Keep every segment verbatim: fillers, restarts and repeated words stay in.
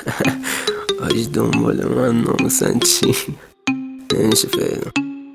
آجی دنبال من ناموسن چی نمیشه پیدا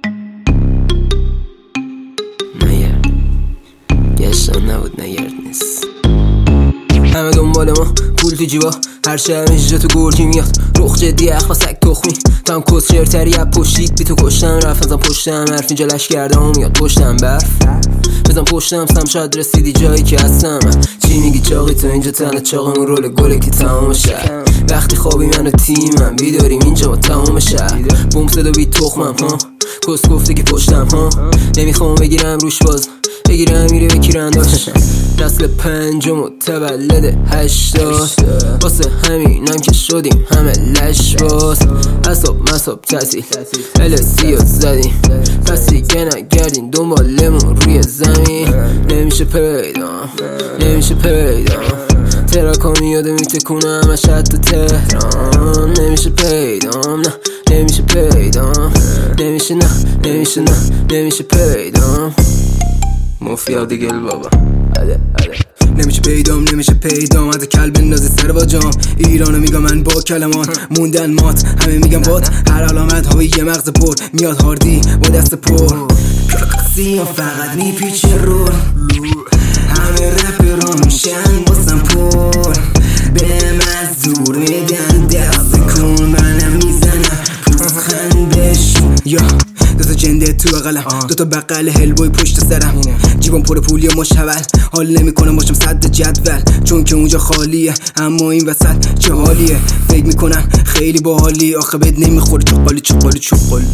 نگرد گشتن نبود نگرد نیست. همه دنبال ما پول تو جیبا، هر شب اینجا تو گرگی میاد رخ جدی اخوا سگ تخمی تا هم کس شرتری اب پشتید بی تو کشتم رفت ازم پشتم حرف اینجا لش کردم میاد پشتم برف بزن پشتم سم شاید رسیدی جایی که هستم. چی میگی چاقی تو اینجا تنه چاق اون رول گله که تمام شهر وقتی خوابی من و تیمم بیداریم اینجا با تمام شهر بوم صدا بی تخمم ها کس گفته که پشتم ها نمیخوام بگیرم روش باز بگیرم میره بکیرم داشت نسل پنجم و تولد هشتاد واسه همینم که شدیم همه لش باز حساب مساب تحصیل السی ها زدیم پس دیگه نگردین دنبالمون روی زمین نمیشه پیدا نمیشه پیدا ترکا میاده میتکونه همش حتی تهران نمیشه پیدا نه نمیشه پیدا نمیشه نه نمیشه نه نمیشه پیدا مافیا دیگل بابا عده عده نمیشه پیدام نمیشه پیدام از کلب نازی سر با جام ایرانو میگم من با کلمات موندن مات همه میگم بات هر علامت های یه مغز پر میاد هاردی با دست پر سیاه فقط میپیچه رو همه رپران میشن باسم پر به مزدور میدن دست کن منم میزنم پوزخن بشون یا دوتا جنده تو بغلم دوتا بقل هلبوی پشت سرم جیبم پر پولی و مشول حال نمیکنم باشم صد جدول چون که اونجا خالیه اما این وسط چه حالیه فکر میکنم خیلی باحالی آخه بهت نمیخوره چقالی چقالی چقالی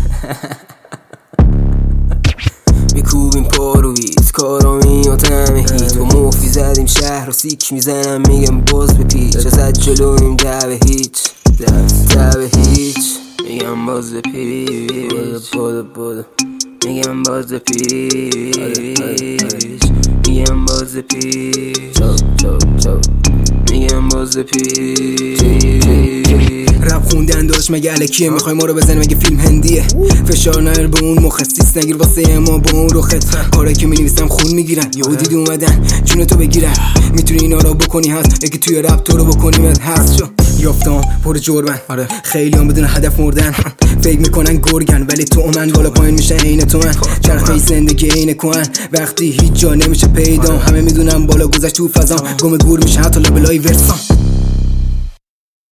میکوبیم پارویز کارا میاتم هیت با مفی زدیم شهر و سیک میزنم میگم باز به پیچ ازد جلویم ده به هیچ ده به هیچ میگم باز به پیچ بودو بودو میگم باز به پیچ میگم باز به پیچ میگم باز به پیچ رپ خوندن داشت مگه الکیه میخوای ما رو بزنی مگه فیلم هندیه فشار نیر به اون مخصیص نگیر واسه ما با اون روخت کارایی که مینویسم خون میگیرن یهو دیدی اومدن جون تو بگیرن میتونی اینا رو بکنی هست یکی توی رپ تو رو بکنی مد هست شو یافتم پر جربن آره خیلی هم بدون هدف مردن فکر میکنن گرگن ولی تو من بالا پایین میشن عین تو من چرخه زندگی عین کهن وقتی هیچ جا نمیشه پیدا همه میدونم بالا گذشت تو فضا گم گور میشه حتی لابلای ورسان